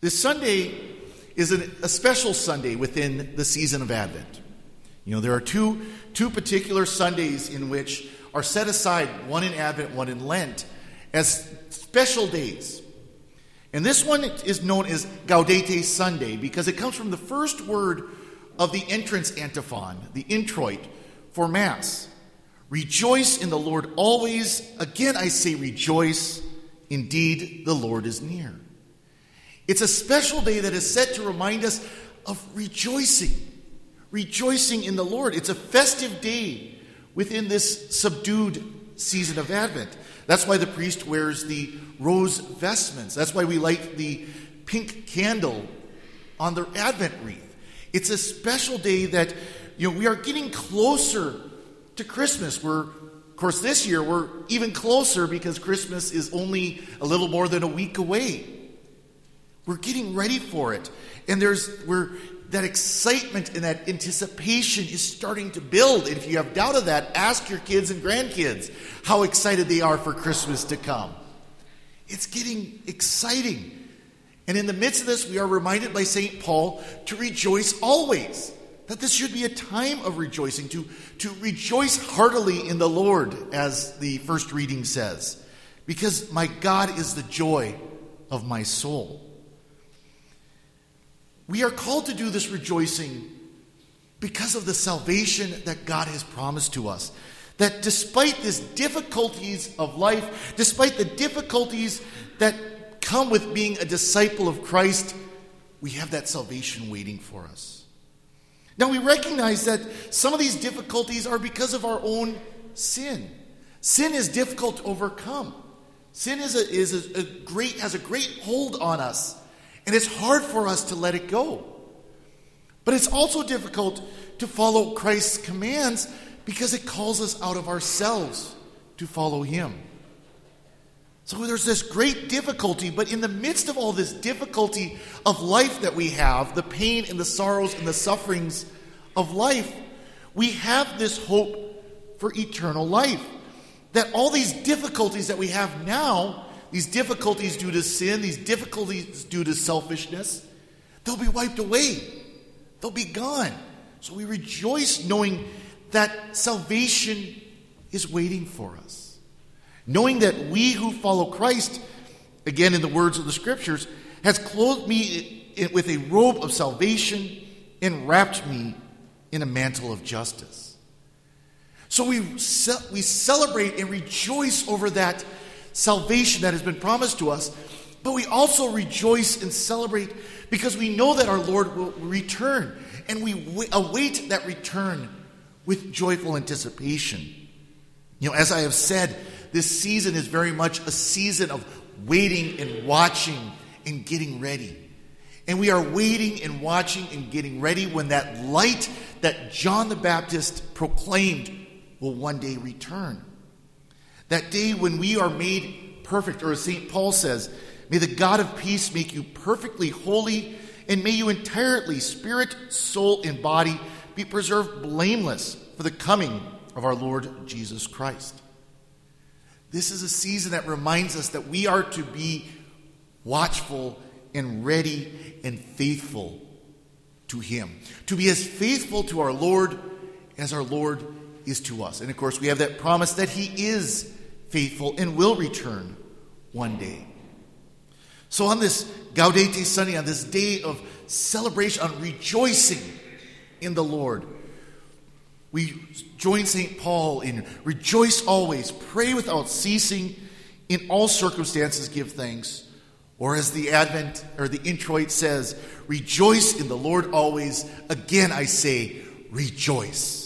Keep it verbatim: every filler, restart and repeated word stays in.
This Sunday is an, a special Sunday within the season of Advent. You know, there are two, two particular Sundays in which are set aside, one in Advent, one in Lent, as special days. And this one is known as Gaudete Sunday because it comes from the first word of the entrance antiphon, the introit for Mass. Rejoice in the Lord always. Again, I say rejoice. Indeed, the Lord is near. It's a special day that is set to remind us of rejoicing. Rejoicing in the Lord. It's a festive day within this subdued season of Advent. That's why the priest wears the rose vestments. That's why we light the pink candle on the Advent wreath. It's a special day that, you know, we are getting closer to Christmas. We're, of course, this year we're even closer because Christmas is only a little more than a week away. We're getting ready for it. And there's we're that excitement and that anticipation is starting to build. And if you have doubt of that, ask your kids and grandkids how excited they are for Christmas to come. It's getting exciting. And in the midst of this, we are reminded by Saint Paul to rejoice always. That this should be a time of rejoicing, to, to rejoice heartily in the Lord, as the first reading says. Because my God is the joy of my soul. We are called to do this rejoicing because of the salvation that God has promised to us. That despite these difficulties of life, despite the difficulties that come with being a disciple of Christ, we have that salvation waiting for us. Now we recognize that some of these difficulties are because of our own sin. Sin is difficult to overcome. Sin is a, is a, a great has a great hold on us. And it's hard for us to let it go. But it's also difficult to follow Christ's commands because it calls us out of ourselves to follow him. So there's this great difficulty, but in the midst of all this difficulty of life that we have, the pain and the sorrows and the sufferings of life, we have this hope for eternal life. That all these difficulties that we have now, these difficulties due to sin, these difficulties due to selfishness, they'll be wiped away. They'll be gone. So we rejoice knowing that salvation is waiting for us. Knowing that we who follow Christ, again in the words of the Scriptures, has clothed me with a robe of salvation and wrapped me in a mantle of justice. So we, ce- we celebrate and rejoice over that salvation that has been promised to us, but we also rejoice and celebrate because we know that our Lord will return, and we w- await that return with joyful anticipation. You know, as I have said, this season is very much a season of waiting and watching and getting ready. And we are waiting and watching and getting ready when that light that John the Baptist proclaimed will one day return. That day when we are made perfect, or as Saint Paul says, may the God of peace make you perfectly holy, and may you entirely, spirit, soul, and body, be preserved blameless for the coming of our Lord Jesus Christ. This is a season that reminds us that we are to be watchful and ready and faithful to him. To be as faithful to our Lord as our Lord is to us. And of course, we have that promise that he is faithful and will return one day. So on this Gaudete Sunday, on this day of celebration, on rejoicing in the Lord, we join Saint Paul in rejoice always, pray without ceasing, in all circumstances give thanks. Or as the Advent or the introit says, rejoice in the Lord always. Again I say, rejoice.